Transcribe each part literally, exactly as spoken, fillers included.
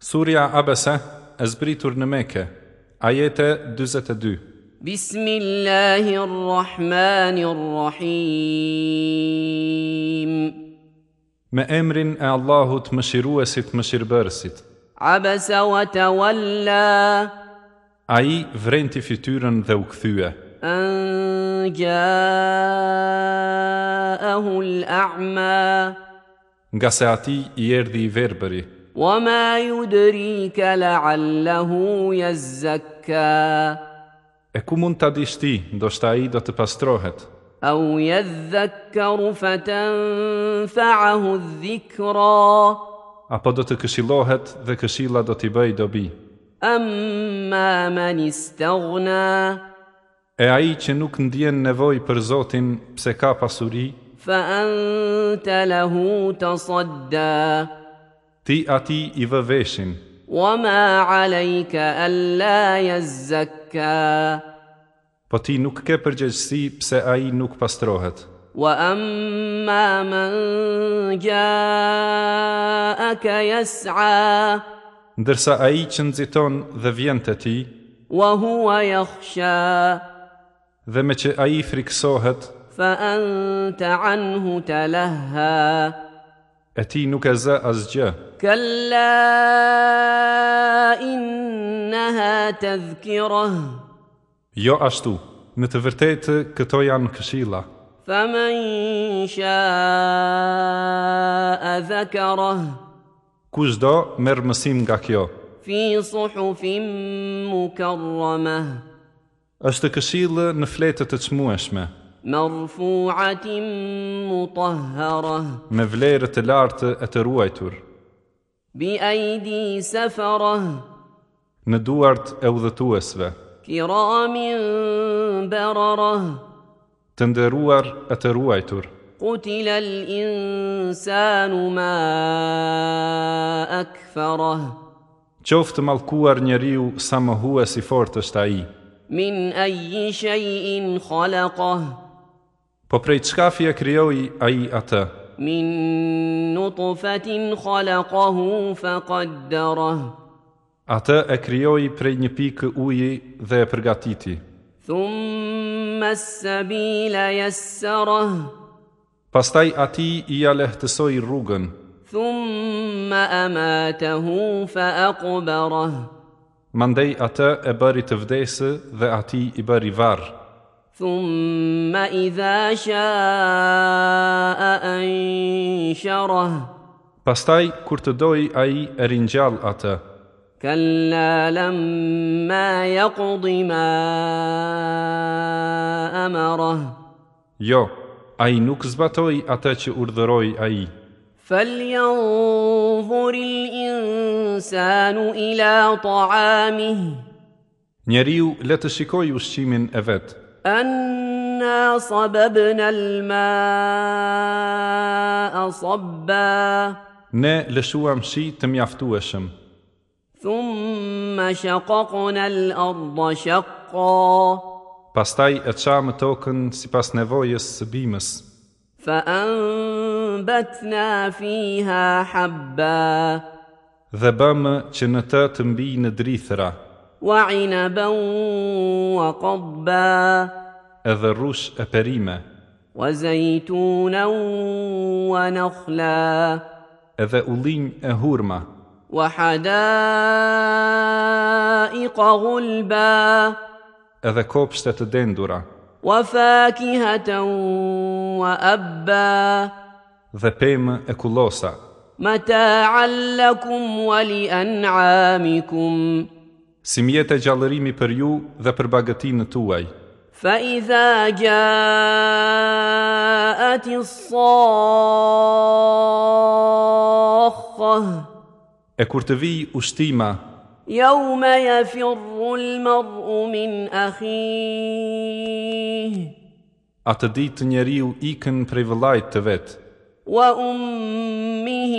Surja Abese e zbritur në Mekë, ajete dyzet e dy. Bismillahirrahmanirrahim. Me emrin e Allahut mëshiruesit mëshirbërësit. Abasa wa tawalla. Ai vrenti fytyrën dhe u kthye. An ja'ahu al-a'ma. Nga se ati i erdhi i verbëri. وما يدريك لعله يزكى E ku mund ta dish ti, ndoshta ai do të pastrohet. أو يذكر فتنفعه الذكرى Apo do të këshillohet dhe këshilla do t'i bëj dobi. أما من استغنى E ai që nuk ndjen nevojë për Zotin pse ka pasuri, فأنت له تصدى ti ati i vë veshin. وما عليك ألا يزكى Po ti nuk ke përgjegjësi pse ai nuk pastrohet. وأما من جاءك يسعى Ndërsa ai që nxiton dhe vjen te ti, وهو يخشى dhe me që ai friksohet, فأنت عنه تلهى e ti nuk e zë asgjë. كلا إنها تذكرة Jo ashtu, në të vërtetë këto janë këshilla. فمن شاء ذكره Kushdo merr mësim nga kjo. في صحف مكرمة Është këshillë në fletët të çmueshme, مرفوعة مطهرة me vlerë të lartë e të ruajtur, بأيدي سفرة në duart e udhëtuesve, كرام بررة të nderuar e të ruajtur. قتل الإنسان ما أكفره Qoftë mallkuar njeriu sa mohues i fortë është ai. من أي شيء خلقه Po prej çkafi e krijoi ai atë? من نطفة خلقه فقدره Atë e krijoi prej një pikë uji dhe e përgatiti. ثم السبيل يسره Pastaj ati i ja lehtësoi rrugën, ثم أماته فأقبره mandej atë e bëri të vdesë dhe ati i bëri varr. ثم إذا شاء أنشره Pastaj kur të doi ai e ringjall atë. كلا لما يقض ما أمره Jo, ai nuk zbatoi atë që urdhëroi ai. فلينظر الإنسان إلى طعامه Njeriu le të shikoj ushqimin e vet. أنا صببنا الماء صبا Ne lëshuam shi të mjaftueshëm. ثم شققنا الأرض شقا Pastaj e çam tokën sipas nevojës së bimës. فأنبتنا فيها حبا Dhe bëmë që në të të mbijnë drithëra, وعنبا وقضبا edhe rrush e perime, وزيتونا ونخلا edhe ullinj e hurma, وحدائق غلبا edhe kopshte të dendura, وفاكهة وأبا dhe pemë e kullosa, متاعا لكم ولأنعامكم si mjete gjallërimi për ju dhe për bagëtinë tuaj. فإذا جاءت الصاخة E kur të vijë ushtima, يوم يفر المرء من أخيه atë ditë njeriu ikën prej vëllait të vet, وأمه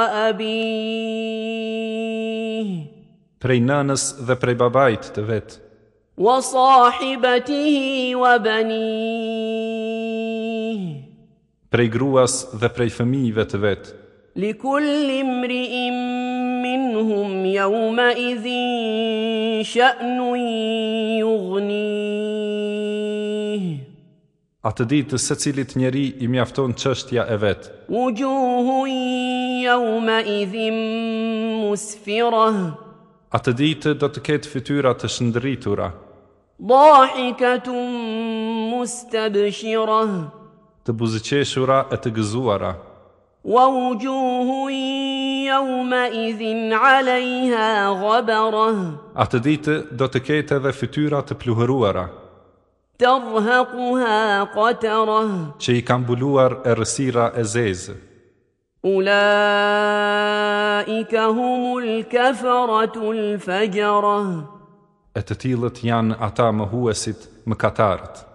وأبيه prej nënës dhe prej babait të vet, وصاحبته وبنيه prej gruas dhe prej fëmijëve të vet. لكل امرئ منهم يومئذ شأن يغنيه Atë ditë secilit njeri i mjafton çështja e vet. وجوه يومئذ مسفرة Atë ditë do të ketë fytyra të shndërritura, ضاحكة مستبشرة të buzëqeshura e të gëzuara. ووجوه يومئذ عليها غبرة Atë ditë do të ketë edhe fytyra të pluhëruara, ترهقها قترة që i kanë mbuluar errësira e zezë. أولئك هم الكفرة الفجرة E të tillët janë ata mohuesit, mëkatarët.